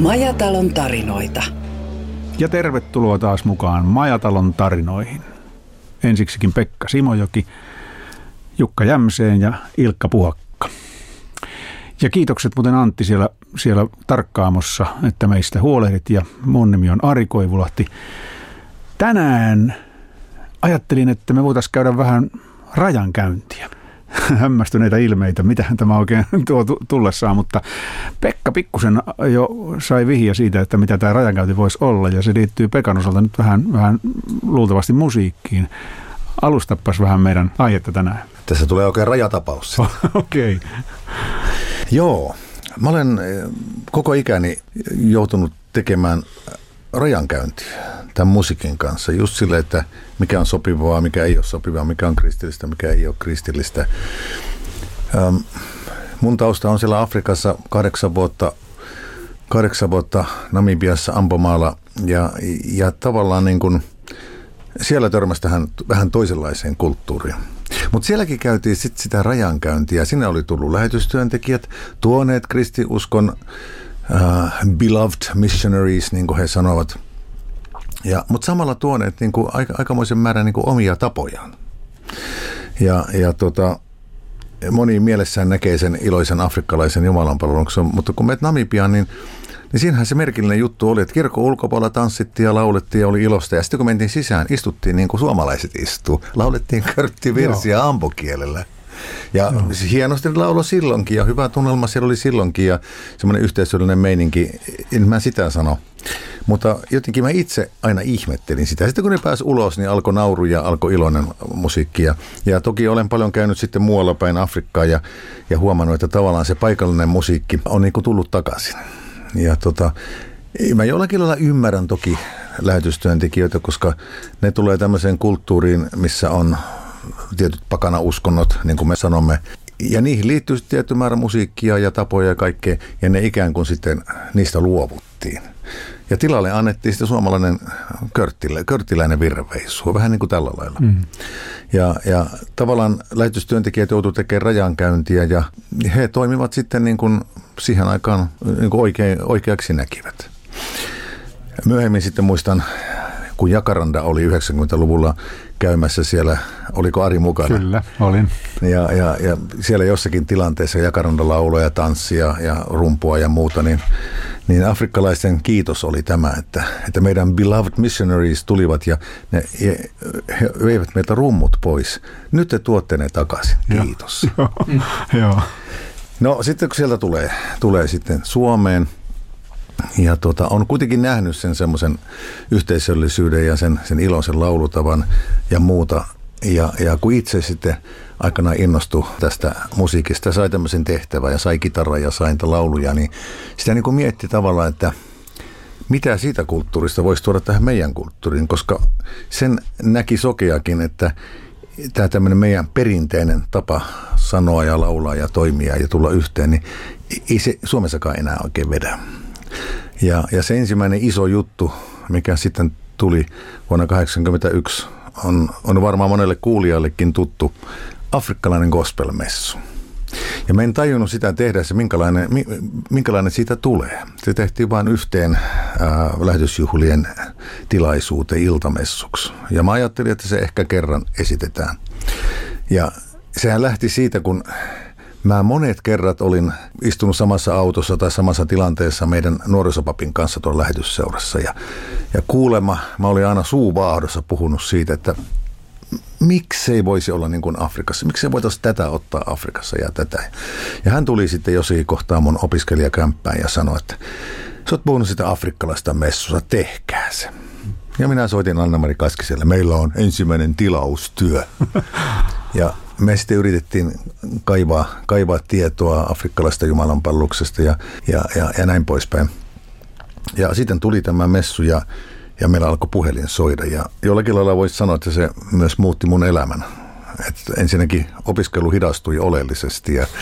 Majatalon tarinoita. Ja tervetuloa taas mukaan Majatalon tarinoihin. Ensiksikin Pekka Simojoki, Jukka Jämseen ja Ilkka Puhakka. Ja kiitokset muuten Antti siellä tarkkaamossa, että meistä huolehdit, ja mun nimi on Ari Koivulahti. Tänään ajattelin, että me voitaisiin käydä vähän rajankäyntiä. Hämmästyneitä ilmeitä, mitähän tämä oikein tuo tullessaan, mutta Pekka pikkusen jo sai vihja siitä, että mitä tämä rajankäynti voisi olla, ja se liittyy Pekan osalta nyt vähän luultavasti musiikkiin. Alustapas vähän meidän aihetta tänään. Tässä tulee oikein rajatapaus. Okei. Okay. Joo, mä olen koko ikäni joutunut tekemään rajankäyntiä tämän musiikin kanssa. Just sille, että mikä on sopivaa, mikä ei ole sopivaa, mikä on kristillistä, mikä ei ole kristillistä. Mun tausta on siellä Afrikassa 8 vuotta Namibiassa, Ambomaalla ja tavallaan niin kuin siellä törmäsi tähän vähän toisenlaiseen kulttuuriin. Mutta sielläkin käytiin sitten sitä rajankäyntiä. Siinä oli tullut lähetystyöntekijät, tuoneet kristiuskon beloved missionaries, niin kuin he sanovat. Mutta samalla tuoneet niin kuin aikamoisen määrän niin kuin omia tapojaan. Moni mielessään näkee sen iloisen afrikkalaisen jumalanpalveluksen, mutta kun menet Namibiaan, niin siinähän se merkillinen juttu oli, että kirkon ulkopuolella tanssittiin ja laulettiin ja oli ilosta. Ja sitten kun mentiin sisään, istuttiin niin kuin suomalaiset istuu. Laulettiin körttivirsiä ambokielellä. Ja hienosti lauloi silloinkin ja hyvä tunnelma siellä oli silloinkin ja semmoinen yhteisöllinen meininki, en mä sitä sano. Mutta jotenkin mä itse aina ihmettelin sitä. Sitten kun ne pääsi ulos, niin alkoi nauru ja alkoi iloinen musiikki. Ja toki olen paljon käynyt sitten muualla päin Afrikkaa ja huomannut, että tavallaan se paikallinen musiikki on niin kuin tullut takaisin. Ja mä jollakin lailla ymmärrän toki lähetystyöntekijöitä, koska ne tulee tämmöiseen kulttuuriin, missä on tietyt pakana-uskonnot, niin kuin me sanomme. Ja niihin liittyy tietty määrä musiikkia ja tapoja ja kaikkea, ja ne ikään kuin sitten niistä luovuttiin. Ja tilalle annettiin sitten suomalainen körttiläinen virveisu, vähän niin kuin tällä lailla. Mm. Ja tavallaan lähetystyöntekijät joutuivat tekemään rajankäyntiä, ja he toimivat sitten niin kuin siihen aikaan niin kuin oikeaksi näkivät. Myöhemmin sitten muistan, kun Jacaranda oli 90-luvulla käymässä siellä, oliko Ari mukana? Kyllä, olin. Ja siellä jossakin tilanteessa Jacaranda lauloi ja tanssia ja rumpua ja muuta, niin afrikkalaisten kiitos oli tämä, että meidän beloved missionaries tulivat ja he veivät meiltä rummut pois. Nyt te tuotte ne takaisin. Kiitos. Joo. No sitten kun sieltä tulee sitten Suomeen, ja on kuitenkin nähnyt sen semmoisen yhteisöllisyyden ja sen iloisen laulutavan ja muuta. Ja kun itse sitten aikanaan innostui tästä musiikista, sai tämmöisen tehtävän ja sai kitaraa ja sai lauluja, niin sitä niin kuin mietti tavallaan, että mitä siitä kulttuurista voisi tuoda tähän meidän kulttuuriin, koska sen näki sokeakin, että tämä tämmöinen meidän perinteinen tapa sanoa ja laulaa ja toimia ja tulla yhteen, niin ei se Suomessakaan enää oikein vedä. Ja se ensimmäinen iso juttu, mikä sitten tuli vuonna 1981, on varmaan monelle kuulijallekin tuttu, afrikkalainen gospelmessu. Ja mä en tajunnut sitä tehdä, se minkälainen siitä tulee. Se tehtiin vain yhteen lähetysjuhlien tilaisuuteen iltamessuksi. Ja mä ajattelin, että se ehkä kerran esitetään. Ja sehän lähti siitä, kun mä monet kerrat olin istunut samassa autossa tai samassa tilanteessa meidän nuorisopapin kanssa tuolla lähetysseurassa. Ja kuulemma mä olin aina suuvaahdossa puhunut siitä, että miksei voisi olla niin kuin Afrikassa, miksei voitaisiin tätä ottaa Afrikassa ja tätä. Ja hän tuli sitten jossakin kohtaa mun opiskelijakämppään ja sanoi, että sä oot puhunut sitä afrikkalaista messusta, tehkää se. Ja minä soitin Anna-Mari Kaskiselle, meillä on ensimmäinen tilaustyö. Ja me sitten yritettiin kaivaa tietoa afrikkalaista jumalanpalveluksesta ja näin poispäin. Ja sitten tuli tämä messu ja meillä alkoi puhelin soida. Ja jollakin lailla voisi sanoa, että se myös muutti mun elämän. Et ensinnäkin opiskelu hidastui oleellisesti ja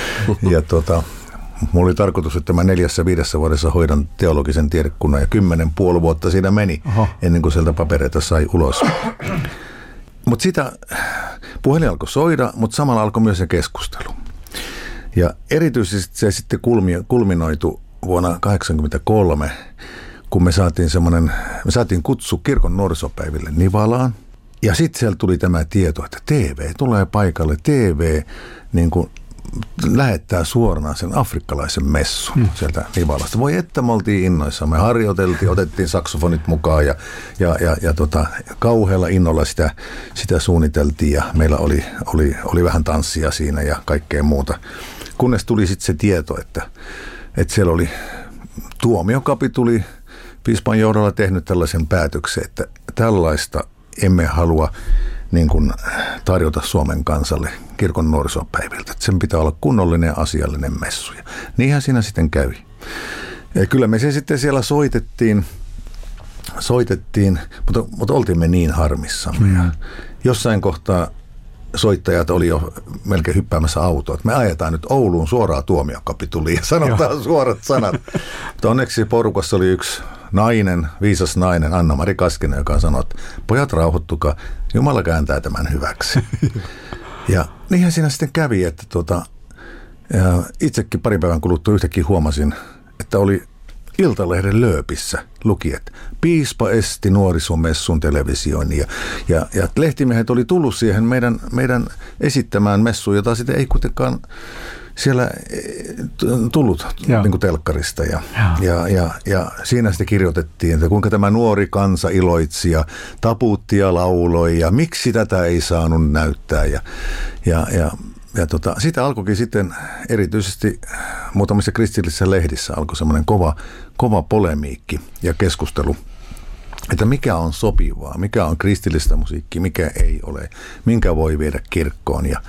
mulla oli tarkoitus, että mä 4-5 vuodessa hoidan teologisen tiedekunnan ja 10,5 vuotta siinä meni, ennen kuin sieltä papereita sai ulos. Mutta sitä puhelin alkoi soida, mutta samalla alkoi myös se keskustelu. Ja erityisesti se sitten kulminoitu vuonna 1983, kun me saatiin kutsu kirkon nuorisopäiville Nivalaan. Ja sitten siellä tuli tämä tieto, että TV tulee paikalle. TV niin kuin lähettää suoraan sen afrikkalaisen messun sieltä Nivalasta. Voi että me oltiin innoissaan. Me harjoiteltiin, otettiin saksofonit mukaan ja kauhealla innolla sitä suunniteltiin ja meillä oli vähän tanssia siinä ja kaikkea muuta. Kunnes tuli sitten se tieto, että siellä oli tuomiokapituli piispan johdolla tehnyt tällaisen päätöksen, että tällaista emme halua niin kuin tarjota Suomen kansalle kirkon nuorisopäiviltä. Että sen pitää olla kunnollinen ja asiallinen messu. Ja niinhän siinä sitten kävi. Ja kyllä me se sitten siellä soitettiin, mutta oltiin me niin harmissamme. Ja jossain kohtaa soittajat oli jo melkein hyppäämässä autoa, että me ajetaan nyt Ouluun suoraan tuomiokapituliin ja sanotaan suorat sanat. Mutta onneksi porukassa oli yksi viisas nainen, Anna-Mari Kaskinen, joka sanoi, että pojat rauhoittukaa, Jumala kääntää tämän hyväksi. Ja niinhän siinä sitten kävi, että itsekin pari päivän kuluttua yhtäkkiä huomasin, että oli Iltalehden lööpissä luki, että piispa esti nuorisomessun televisioinnin ja lehtimiehet oli tullut siihen meidän esittämään messuun, jota sitten ei kuitenkaan siellä tullut niin kuin telkkarista ja siinä sitten kirjoitettiin, että kuinka tämä nuori kansa iloitsi ja taputti ja lauloi ja miksi tätä ei saanut näyttää ja siitä alkoikin sitten erityisesti muutamissa kristillisissä lehdissä alkoi semmoinen kova polemiikki ja keskustelu, että mikä on sopivaa, mikä on kristillistä musiikkia, mikä ei ole, minkä voi viedä kirkkoon. Ja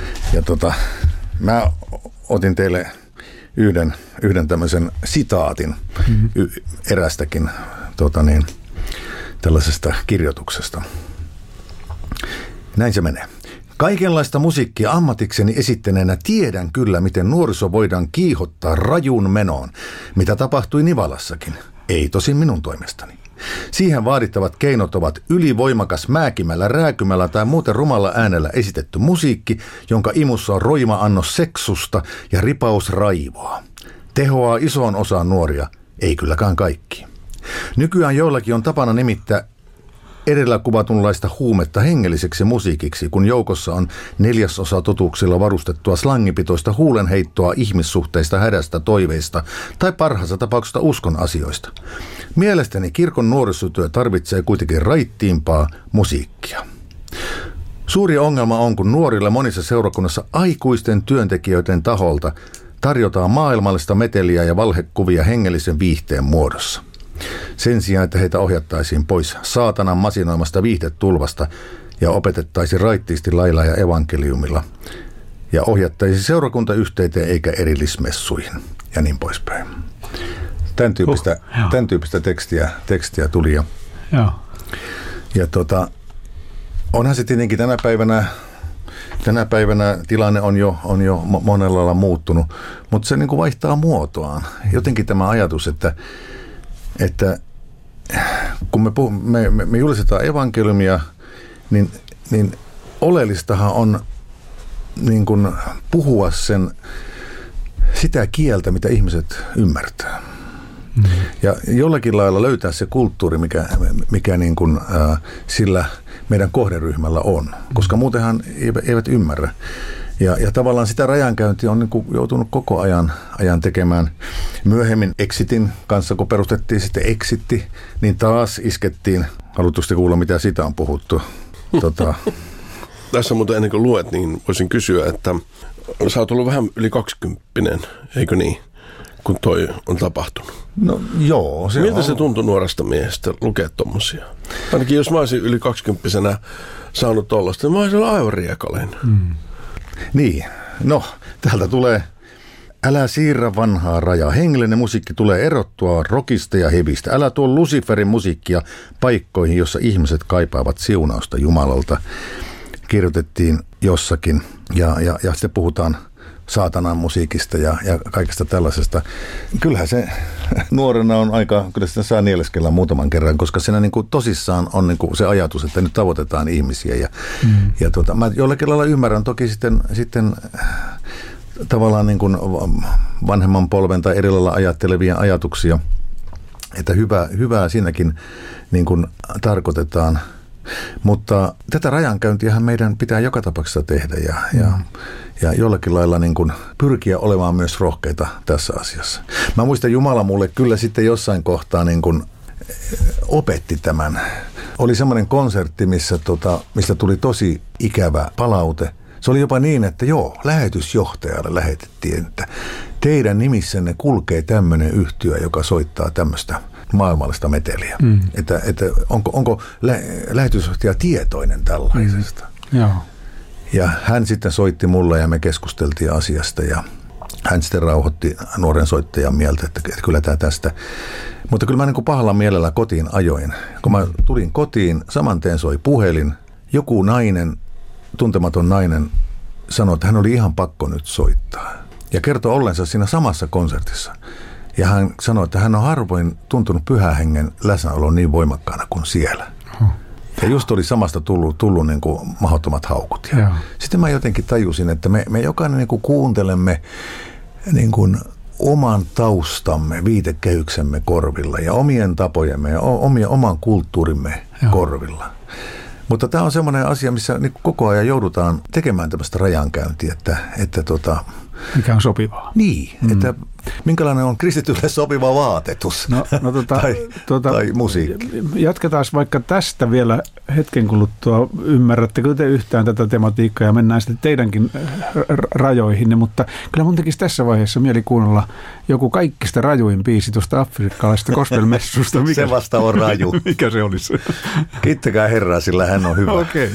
mä otin teille yhden tämmöisen sitaatin erästäkin tällaisesta kirjoituksesta. Näin se menee. Kaikenlaista musiikkia ammatikseni esittäneenä tiedän kyllä, miten nuoriso voidaan kiihottaa rajun menoon, mitä tapahtui Nivalassakin. Ei tosin minun toimestani. Siihen vaadittavat keinot ovat ylivoimakas määkimällä, rääkymällä tai muuten rumalla äänellä esitetty musiikki, jonka imussa on roima annos seksusta ja ripaus raivoa. Tehoaa isoon osaan nuoria, ei kylläkään kaikki. Nykyään joillakin on tapana nimittää edellä kuvatunlaista huumetta hengelliseksi musiikiksi, kun joukossa on 1/4 totuuksilla varustettua slangipitoista huulenheittoa ihmissuhteista, hädästä, toiveista tai parhaassa tapauksessa uskon asioista. Mielestäni kirkon nuorisotyö tarvitsee kuitenkin raittiimpaa musiikkia. Suuri ongelma on, kun nuorille monissa seurakunnassa aikuisten työntekijöiden taholta tarjotaan maailmallista meteliä ja valhekuvia hengellisen viihteen muodossa. Sen sijaan, että heitä ohjattaisiin pois saatanan masinoimasta viihdetulvasta ja opetettaisiin raittiisti lailla ja evankeliumilla ja ohjattaisiin seurakuntayhteyteen eikä erillismessuihin ja niin poispäin. Tämän tyyppistä tekstiä tuli ja onhan se tietenkin tänä päivänä tilanne on jo monella lailla muuttunut, mutta se niin kuin vaihtaa muotoaan. Jotenkin tämä ajatus, että kun me julistetaan evankeliumia, niin oleellistahan on niin kuin puhua sitä kieltä, mitä ihmiset ymmärtää. Ja jollakin lailla löytää se kulttuuri, mikä niin kuin, sillä meidän kohderyhmällä on, koska muutenhan eivät ymmärrä. Ja tavallaan sitä rajankäyntiä on niin kuin joutunut koko ajan tekemään. Myöhemmin Exitin kanssa, kun perustettiin sitten Exitti, niin taas iskettiin. Haluatteko kuulla, mitä siitä on puhuttu? Tässä muuten ennen kuin luet, niin voisin kysyä, että sä oot ollut vähän yli 20, eikö niin, kun toi on tapahtunut? No joo. Miltä se tuntui nuoresta miehestä lukea tommosia? Ainakin jos mä olisin yli 20-vuotiaana saanut tollaista, niin mä olisin aivan riekalein. Niin, no täältä tulee, älä siirrä vanhaa rajaa. Hengellinen musiikki tulee erottua rockista ja hevistä. Älä tuo Luciferin musiikkia paikkoihin, jossa ihmiset kaipaavat siunausta Jumalalta. Kirjoitettiin jossakin ja sitten puhutaan saatanan musiikista ja kaikesta tällaisesta. Kyllähän se nuorena on kyllä sitä saa nieleskellä muutaman kerran, koska siinä niin kuin tosissaan on niin kuin se ajatus, että nyt tavoitetaan ihmisiä. Mä jollakin lailla ymmärrän toki sitten tavallaan niin kuin vanhemman polven tai eri lailla ajattelevia ajatuksia, että hyvää siinäkin niin kuin tarkoitetaan. Mutta tätä rajankäyntiähän meidän pitää joka tapauksessa tehdä ja jollakin lailla niin kuin pyrkiä olemaan myös rohkeita tässä asiassa. Mä muistan, Jumala mulle kyllä sitten jossain kohtaa niin kuin opetti tämän. Oli semmoinen konsertti, mistä tuli tosi ikävä palaute. Se oli jopa niin, että lähetysjohtajalle lähetettiin, että teidän nimissänne kulkee tämmöinen yhtye, joka soittaa tämmöistä maailmallista meteliä. Että onko lähetysjohtaja tietoinen tällaisesta? Joo. Ja hän sitten soitti mulle ja me keskusteltiin asiasta ja hän sitten rauhoitti nuoren soittajan mieltä, että kyllä tämä tästä. Mutta kyllä mä niin kuin pahalla mielellä kotiin ajoin. Kun mä tulin kotiin, saman tien soi puhelin. Joku nainen, tuntematon nainen, sanoi, että hän oli ihan pakko nyt soittaa. Ja kertoi ollensa siinä samassa konsertissa. Ja hän sanoi, että hän on harvoin tuntunut pyhän hengen läsnäolon niin voimakkaana kuin siellä. Ja just oli samasta tullut niin kuin mahdottomat haukut. Ja sitten mä jotenkin tajusin, että me jokainen niin kuin kuuntelemme niin kuin oman taustamme, viitekehyksemme korvilla ja omien tapojemme ja oman kulttuurimme korvilla. Mutta tämä on semmoinen asia, missä niin koko ajan joudutaan tekemään tämmöistä rajankäyntiä, että mikä on sopivaa. Niin, että minkälainen on kristitylle sopiva vaatetus tai musiikki. Jatketaan vaikka tästä vielä hetken kuluttua. Ymmärrättekö te yhtään tätä tematiikkaa ja mennään sitten teidänkin rajoihin, mutta kyllä mun tekisi tässä vaiheessa mieli kuunnella joku kaikista rajuin biisi tuosta afrikkalaisesta gospelmessusta. Se vasta on raju. Mikä se olisi? Kiittäkää Herraa, sillä hän on hyvä. Okei.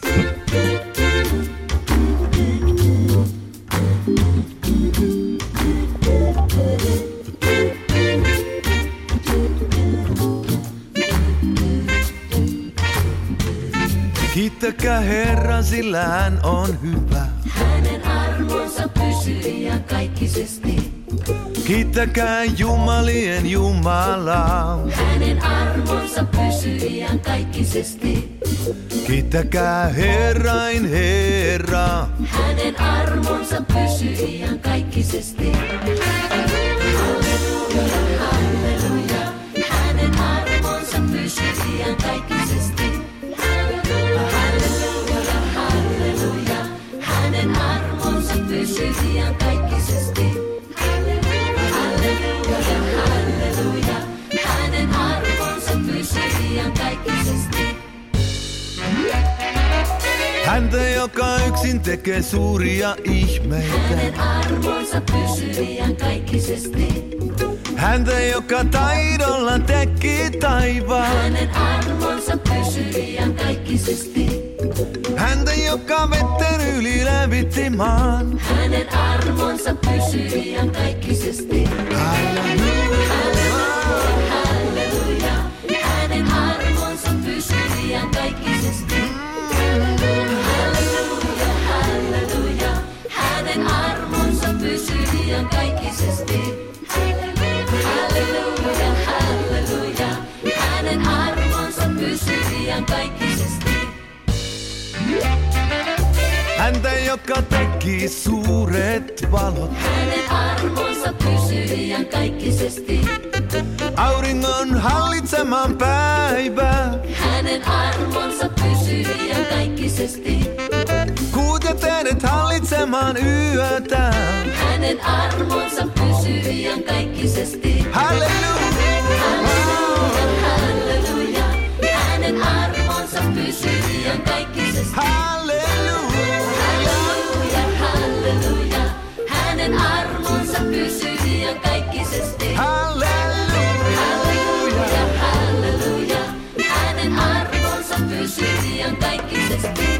Kiittäkää Herran, sillä hän on hyvä. Hänen armonsa pysyy iankaikkisesti. Kiittäkää Jumalien Jumalaa. Hänen armonsa pysyy iankaikkisesti. Kiittäkää Herrain Herra. Hänen armonsa pysyy iankaikkisesti. Halleluja, halleluja. Hänen armonsa pysyy iankaikkisesti. Halleluja, halleluja. Hänen armonsa pysyy iankaikkisesti. Halleluja, halleluja. Hänen armonsa pysyy iankaikkisesti. Häntä, joka yksin tekee suuria ihmeitä. Hänen armonsa pysyy iankaikkisesti. Häntä, joka taidolla teki taivaan. Hänen armonsa pysyy iankaikkisesti. Häntä, joka vetten yli lävitti maan. Hänen armonsa pysyy iankaikkisesti. Halleluja, halleluja. Hänen armonsa pysyy iankaikkisesti. Halleluja, halleluja. Hänen armonsa pysyy iankaikkisesti. Halleluja, halleluja. Hänen armonsa pysyy iankaikkisesti. Häntä, joka teki suuret valot. Hänen armonsa pysyy iankaikkisesti. Auringon hallitsemaan päivää. Hänen armonsa pysyy iankaikkisesti. Kuut ja tähdet hallitsemaan yötä. Hänen armonsa pysyy iankaikkisesti. Halleluja, Halleluja, halleluja. Hänen armonsa pysyy iankaikkisesti. halleluja, Halleluja, halleluja. Hänen armonsa pysyy iankaikkisesti. halleluja. Halleluja, halleluja. Hänen armonsa pysyy iankaikkisesti.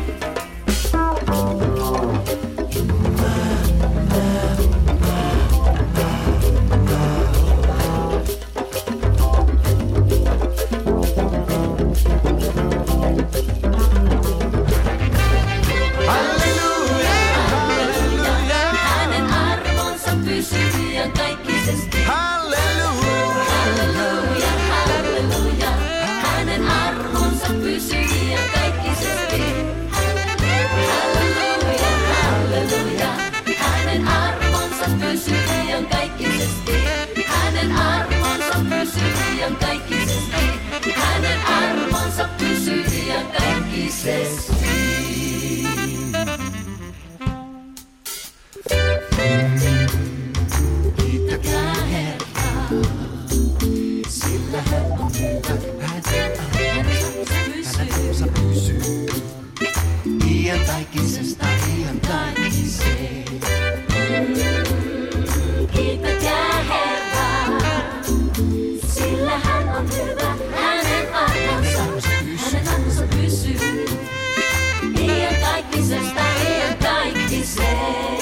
kaikkiseen.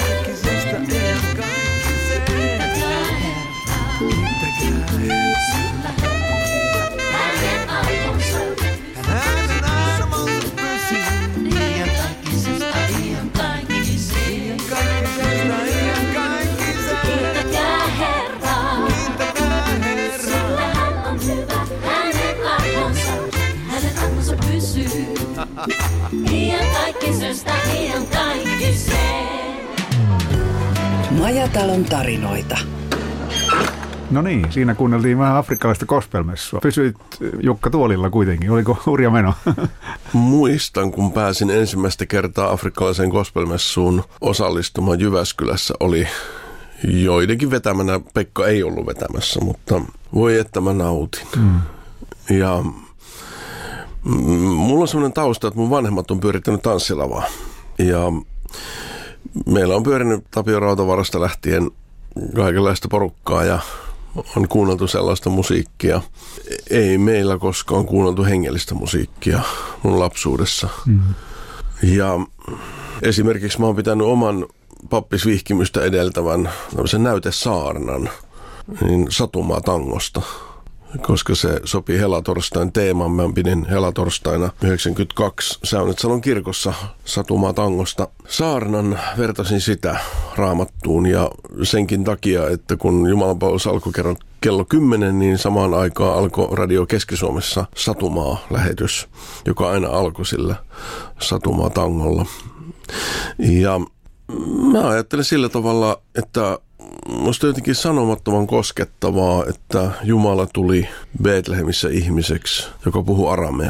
Hänen armonsa iankaikkisesta iankaikkiseen. Kiittäkää Herraa, sillä hän on hyvä. Hänen armonsa pysyy iankaikkisesta iankaikkiseen. Majatalon tarinoita. No niin, siinä kuunneltiin vähän afrikkalaista gospelmessua. Pysyit Jukka tuolilla kuitenkin, oliko hurja meno? Muistan, kun pääsin ensimmäistä kertaa afrikkalaiseen gospelmessuun osallistumaan Jyväskylässä, oli joidenkin vetämänä. Pekka ei ollut vetämässä, mutta voi että mä nautin. Ja mulla on sellainen tausta, että mun vanhemmat on pyörittänyt tanssilavaa. Ja meillä on pyörinyt Tapio Rautavarasta lähtien kaikenlaista porukkaa ja on kuunneltu sellaista musiikkia. Ei meillä koskaan kuunneltu hengellistä musiikkia mun lapsuudessa. Ja esimerkiksi mä oon pitänyt oman pappisvihkimystä edeltävän tämmöisen näytesaarnan niin Satumaa tangosta, koska se sopii helatorstain teemaan. Mä pidin helatorstaina 92 Säynetsalon kirkossa Satumaa tangosta saarnan, vertasin sitä Raamattuun ja senkin takia, että kun Jumalanpalvelus alkoi kello 10, niin samaan aikaan alkoi Radio Keski-Suomessa Satumaa-lähetys, joka aina alkoi sillä Satumaa tangolla. Ja mä ajattelen sillä tavalla, että musta jotenkin sanomattoman koskettavaa, että Jumala tuli Betlehemissä ihmiseksi, joka puhuu aramea.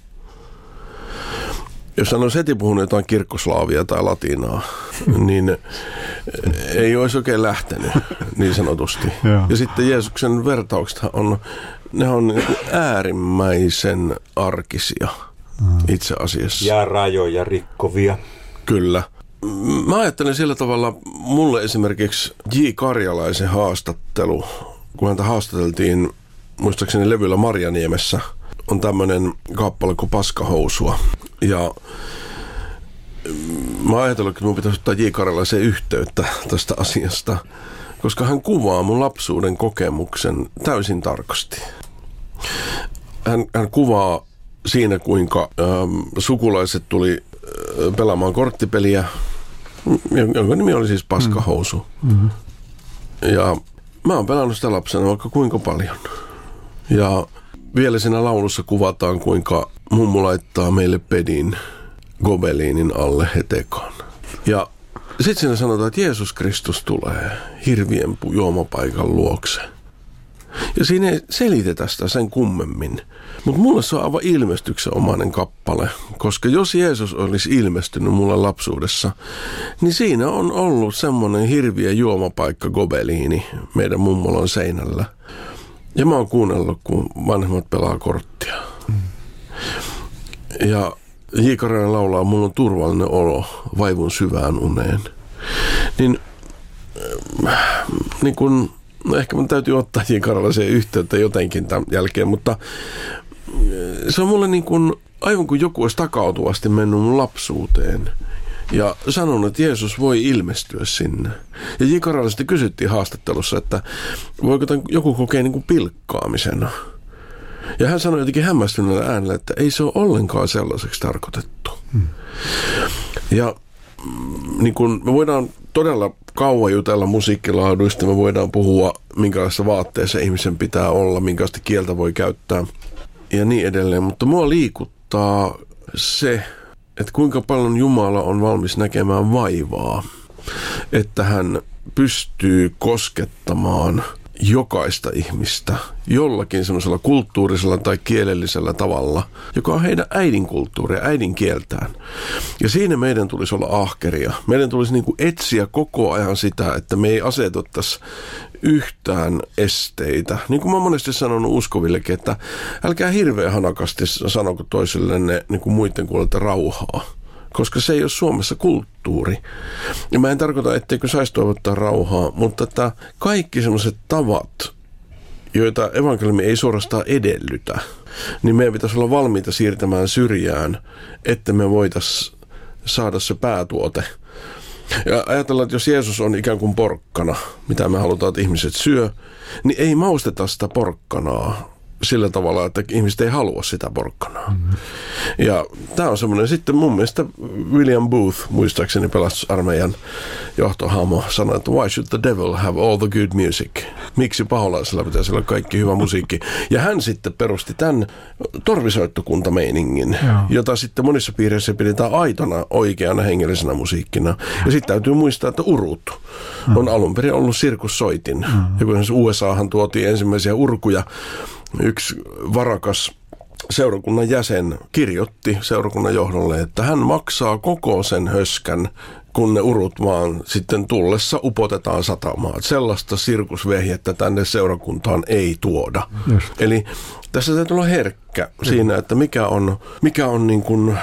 Jos hän olisi heti puhunut jotain kirkkoslaavia tai latinaa, niin ei olisi oikein lähtenyt niin sanotusti. Ja sitten Jeesuksen vertaukset ne on äärimmäisen arkisia itse asiassa. Ja rajoja rikkovia. Kyllä. Mä ajattelen sillä tavalla, mulle esimerkiksi J. Karjalaisen haastattelu, kun häntä haastateltiin muistaakseni levyllä Marjaniemessä, on tämmöinen kappale kuin Paskahousua. Ja mä ajattelin, että mun pitäisi ottaa J. Karjalaiseen yhteyttä tästä asiasta, koska hän kuvaa mun lapsuuden kokemuksen täysin tarkasti. Hän kuvaa siinä, kuinka sukulaiset tuli pelaamaan korttipeliä, jonka nimi oli siis Paskahousu. Ja mä oon pelannut sitä lapsena vaikka kuinka paljon. Ja vielä siinä laulussa kuvataan, kuinka mummu laittaa meille pedin gobeliinin alle hetekaan. Ja sitten siinä sanotaan, että Jeesus Kristus tulee hirvien juomapaikan luokse. Ja siinä ei selitetä sitä sen kummemmin. Mutta mulle se on aivan ilmestyksenomainen kappale, koska jos Jeesus olisi ilmestynyt mulle lapsuudessa, niin siinä on ollut semmoinen hirviä juomapaikka gobeliini meidän mummolon seinällä. Ja mä oon kuunnellut, kun vanhemmat pelaa korttia. Ja J. Karjalainen laulaa, mulla on turvallinen olo, vaivun syvään uneen. Niin kun no ehkä mun täytyy ottaa J. Karjalaiseen yhteyttä jotenkin tämän jälkeen, mutta se on mulle niin kuin, aivan kuin joku olisi takautuvasti mennyt mun lapsuuteen ja sanonut, että Jeesus voi ilmestyä sinne. Ja J. Karjalaisesta kysyttiin haastattelussa, että voiko joku kokea niin kuin pilkkaamisena. Ja hän sanoi jotenkin hämmästyneellä äänellä, että ei se ole ollenkaan sellaiseksi tarkoitettu. Ja niin kun me voidaan todella kauan jutella musiikkilaaduista, me voidaan puhua, minkälaisessa vaatteessa ihmisen pitää olla, minkälaista kieltä voi käyttää ja niin edelleen. Mutta mua liikuttaa se, että kuinka paljon Jumala on valmis näkemään vaivaa, että hän pystyy koskettamaan jokaista ihmistä jollakin semmoisella kulttuurisella tai kielellisellä tavalla, joka on heidän äidinkulttuuria, äidinkieltään. Ja siinä meidän tulisi olla ahkeria. Meidän tulisi niin kuin etsiä koko ajan sitä, että me ei asetuttaisi yhtään esteitä. Niin kuin mä oon monesti sanonut uskovillekin, että älkää hirveän hanakasti sanoko toisillenne niin kuin muiden kuulta rauhaa, koska se ei ole Suomessa kulttuuri. Ja mä en tarkoita, etteikö saisi toivottaa rauhaa, mutta että kaikki sellaiset tavat, joita evankeliumi ei suorastaan edellytä, niin meidän pitäisi olla valmiita siirtämään syrjään, että me voitaisiin saada se päätuote, Ja ajatellaan, että jos Jeesus on ikään kuin porkkana, mitä me halutaan, että ihmiset syö, niin ei mausteta sitä porkkanaa sillä tavalla, että ihmiset ei halua sitä porkkanaa. Ja tämä on semmoinen, sitten mun mielestä William Booth, muistaakseni pelastusarmeijan johtohahmo, sanoi, että why should the devil have all the good music? Miksi paholaisella pitäisi olla kaikki hyvä musiikki? Ja hän sitten perusti tämän torvisoittokuntameiningin, jota sitten monissa piireissä pidetään aitona oikeana hengellisenä musiikkina. Ja sitten täytyy muistaa, että urut on alun perin ollut sirkussoitin. Ja kun USAhan tuotiin ensimmäisiä urkuja, yksi varakas seurakunnan jäsen kirjoitti seurakunnan johdolle, että hän maksaa koko sen höskän, kun ne urut vaan sitten tullessa upotetaan satamaan. Sellaista sirkusvehjettä tänne seurakuntaan ei tuoda. Just. Eli tässä täytyy olla herkkä siinä, että mikä on niin kuin